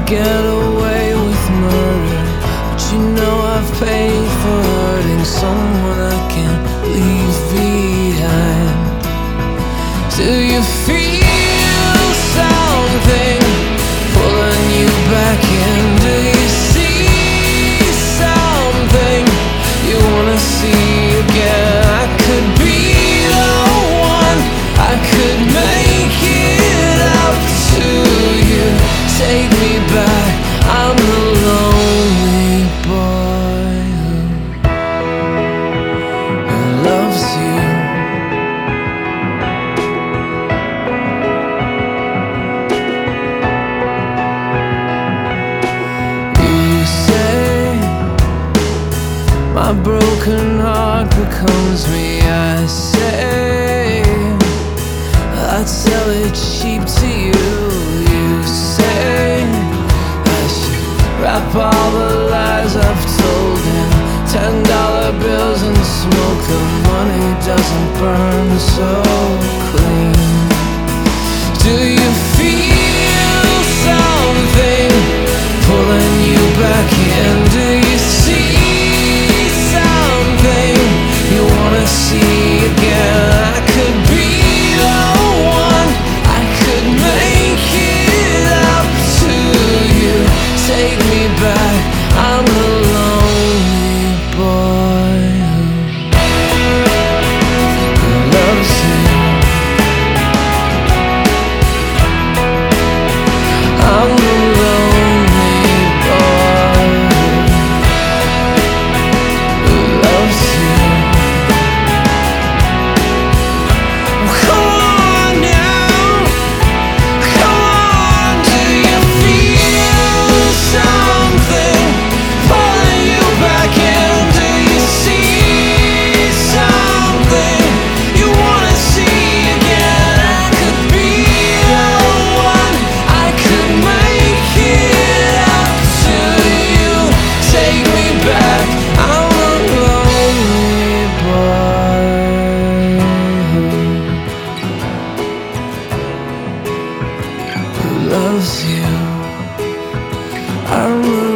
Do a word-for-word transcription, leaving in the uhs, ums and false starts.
get away with murder, but you know I've paid for hurting someone I can't leave behind. Do you feel something pulling you back in? Do you see something you wanna see again? I could be the one, I could make it up to you. Take me back, I'm the lonely boy who, who loves you. You say my broken heart becomes me. I say I'd sell it cheap to you. You say I should wrap all the lies I've told in ten dollar bills and smoke. The money doesn't burn so clean. Do you feel something pulling you back in? Do you see something you wanna see again? I could be the one, I could make it up to you. Take me back, I'm the lonely boy who, who loves you. I'm the lonely boy who loves you. Come on now, come on. Do you feel something pulling you back in? Do you see something you wanna see again? I could be the one, I could make it up to you. Take me back, I'm a lonely boy who loves you. I'm a